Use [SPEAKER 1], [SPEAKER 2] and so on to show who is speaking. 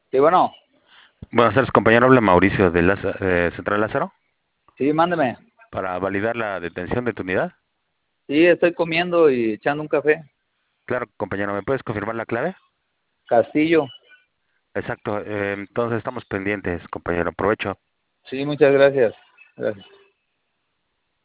[SPEAKER 1] Sí, bueno,
[SPEAKER 2] Buenas tardes, compañero. Habla Mauricio de Central Lázaro
[SPEAKER 1] sí, mándeme.
[SPEAKER 2] para validar la detención de tu unidad.
[SPEAKER 1] Sí, estoy comiendo y echando un café.
[SPEAKER 2] Claro, compañero, ¿me puedes confirmar la clave?
[SPEAKER 1] Castillo.
[SPEAKER 2] Exacto. Entonces estamos pendientes, compañero. Provecho.
[SPEAKER 1] Sí, muchas gracias. Gracias.